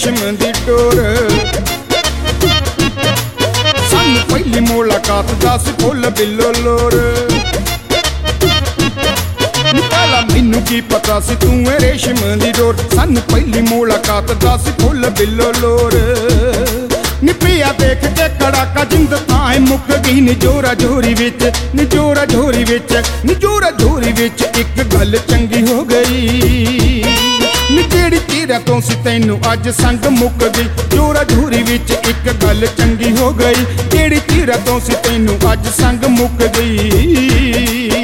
रेशम दी डोर। सानू पहली मुलाकात दस फुल बिल्लो लोर। पहला मैनू की पता सी तू है रेशम दी डोर। सानू पहली मुलाकात दस फुल बिल्लो लोर। निपिया देख के कड़ाका जिंद ताए मुक गई निजोरा झोरी विच। निजोरा झोरी विच निजोरा झोरी विच एक गल चंगी हो गई। जेड़ी चीरा तो सी तैनू अज संग मुक गई। जोरा झोरी विच एक गल चंगी हो गई। जेड़ी चीरा तो सी तैनू अज संग मुक गई।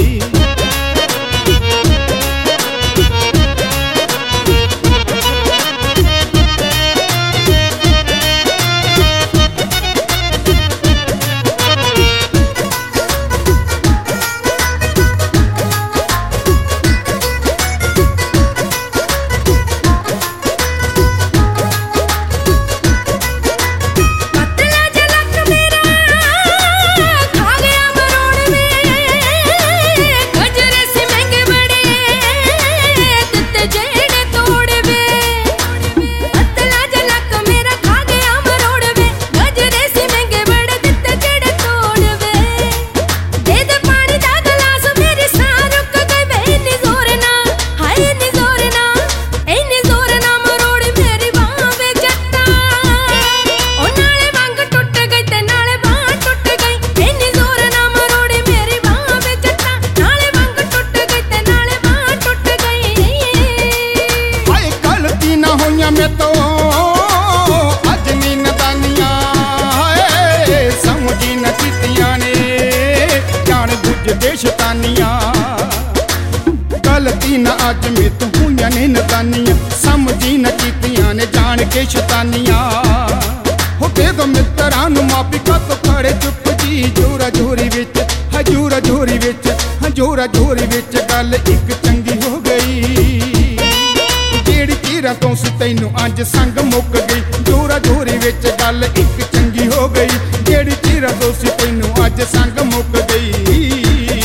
गलती न अज में तू हुई ने नदानियां। समझी न कीतियां ने जान के शैतानियां। हो दे दो मित्रां नू माफी का तो खड़े चुप जी। जोरा झोरी विच हजूरा झोरी विच हजूरा झोरी विच गल एक चंगी हो गई। जेड़ी चीरा तो सी तैनू अज संग मुक गई। जोरा झोरी विच गल एक चंगी हो गई। जेड़ी चीरा तो सी तैनू अज संग मुक गई।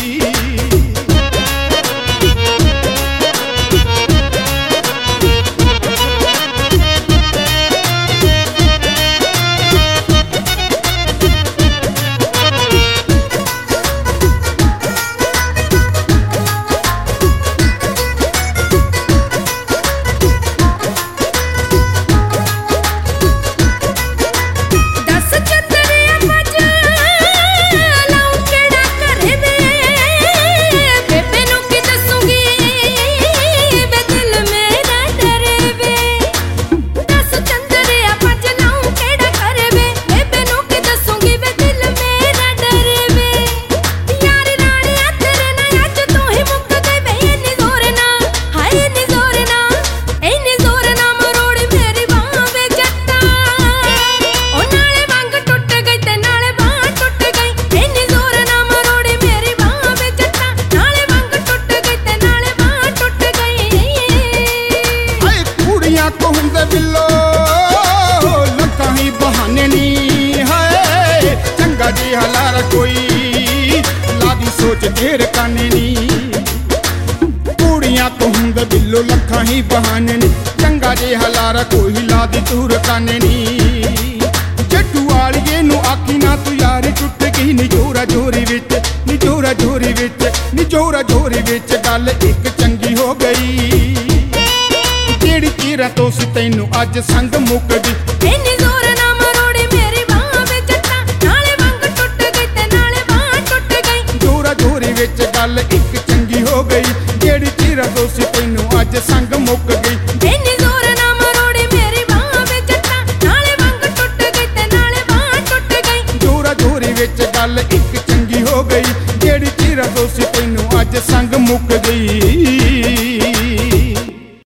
जी हलार कोई लादी सोच देर काने नी। कुड़ियां तो हुंद बिल्लो लखा ही बहाने नी। चंगा जे हलार कोई लादी दूर काने नी। जट्टू वालिए नू आखी ना तू यारी टुट गई। निजोरा झोरी विच निजोरा झोरी विच निजोरा झोरी विच गल एक चंगी हो गई। जेड़ी चीरा तो सी तैनू अज संग मुक गई। गल एक चंगी हो गई। जेड़ी चीरा तो सी तैनू अज संग मुक गई।